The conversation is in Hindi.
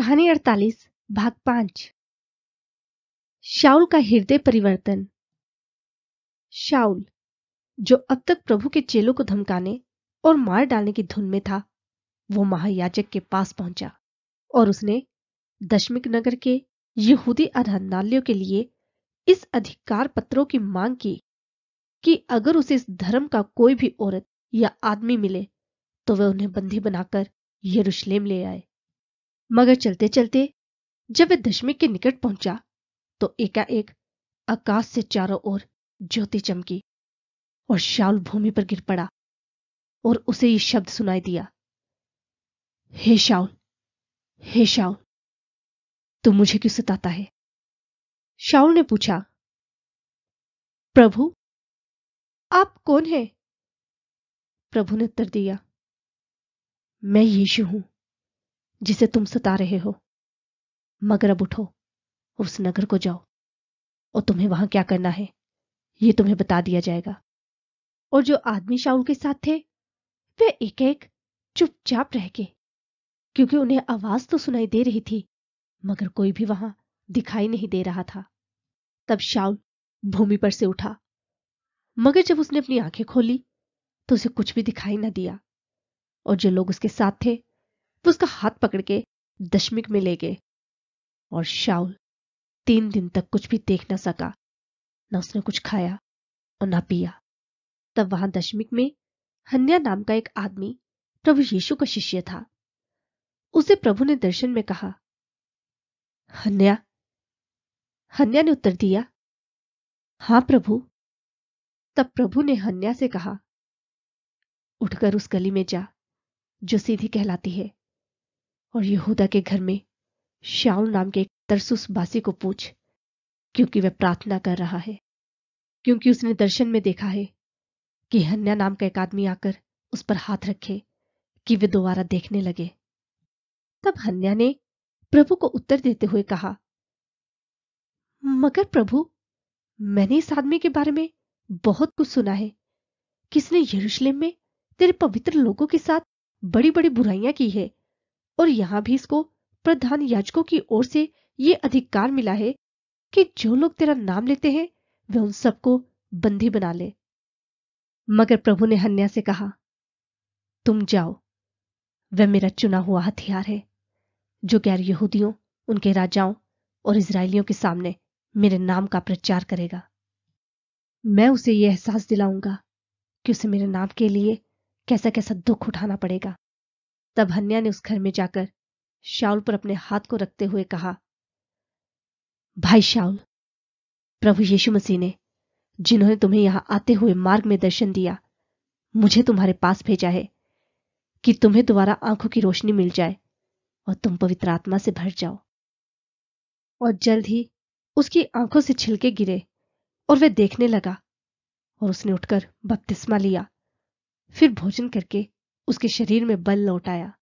कहानी 48 भाग 5। शाऊल का हृदय परिवर्तन। शाऊल, जो अब तक प्रभु के चेलों को धमकाने और मार डालने की धुन में था, वो महायाजक के पास पहुंचा और उसने दशमिक नगर के यहूदी आराधनालयों के लिए इस अधिकार पत्रों की मांग की कि अगर उसे इस धर्म का कोई भी औरत या आदमी मिले तो वह उन्हें बंदी बनाकर यरूशलेम ले आए। मगर चलते चलते जब वह दशमिक के निकट पहुंचा तो एकाएक आकाश से चारों ओर ज्योति चमकी और शाऊल भूमि पर गिर पड़ा और उसे ये शब्द सुनाई दिया, हे शाऊल, हे शाऊल, तू मुझे क्यों सताता है? शाऊल ने पूछा, प्रभु, आप कौन हैं? प्रभु ने उत्तर दिया, मैं यीशु हूं जिसे तुम सता रहे हो। मगर अब उठो, उस नगर को जाओ और तुम्हें वहां क्या करना है ये तुम्हें बता दिया जाएगा। और जो आदमी शाऊल के साथ थे वे एक एक चुपचाप रह गए, क्योंकि उन्हें आवाज तो सुनाई दे रही थी मगर कोई भी वहां दिखाई नहीं दे रहा था। तब शाऊल भूमि पर से उठा, मगर जब उसने अपनी आंखें खोली तो उसे कुछ भी दिखाई न दिया। और जो लोग उसके साथ थे वो उसका हाथ पकड़ के दशमिक में ले गए। और शाऊल 3 दिन तक कुछ भी देख न सका, न उसने कुछ खाया और न पिया। तब वहां दशमिक में हन्या नाम का एक आदमी प्रभु यीशु का शिष्य था। उसे प्रभु ने दर्शन में कहा, हन्या। हन्या ने उत्तर दिया, हां प्रभु। तब प्रभु ने हन्या से कहा, उठकर उस गली में जा जो सीधी कहलाती है और यहूदा के घर में शाऊल नाम के एक तरसुसवासी को पूछ, क्योंकि वह प्रार्थना कर रहा है, क्योंकि उसने दर्शन में देखा है कि हन्या नाम का एक आदमी आकर उस पर हाथ रखे कि वे दोबारा देखने लगे। तब हन्या ने प्रभु को उत्तर देते हुए कहा, मगर प्रभु, मैंने इस आदमी के बारे में बहुत कुछ सुना है, किसने यरूशलेम में तेरे पवित्र लोगों के साथ बड़ी बड़ी बुराइयां की है, और यहां भी इसको प्रधान याजकों की ओर से ये अधिकार मिला है कि जो लोग तेरा नाम लेते हैं वे उन सबको बंदी बना ले। मगर प्रभु ने हन्या से कहा, तुम जाओ, वह मेरा चुना हुआ हथियार है जो गैर यहूदियों, उनके राजाओं और इजरायलियों के सामने मेरे नाम का प्रचार करेगा। मैं उसे यह एहसास दिलाऊंगा कि उसे मेरे नाम के लिए कैसा कैसा दुख उठाना पड़ेगा। तब हन्या ने उस घर में जाकर शाऊल पर अपने हाथ को रखते हुए कहा, भाई शाऊल, प्रभु यीशु मसीह ने, जिन्होंने तुम्हें यहां आते हुए मार्ग में दर्शन दिया, मुझे तुम्हारे पास भेजा है कि तुम्हें दोबारा आंखों की रोशनी मिल जाए और तुम पवित्र आत्मा से भर जाओ। और जल्द ही उसकी आंखों से छिलके गिरे और वह देखने लगा, और उसने उठकर बपतिस्मा लिया। फिर भोजन करके उसके शरीर में बल लौट आया।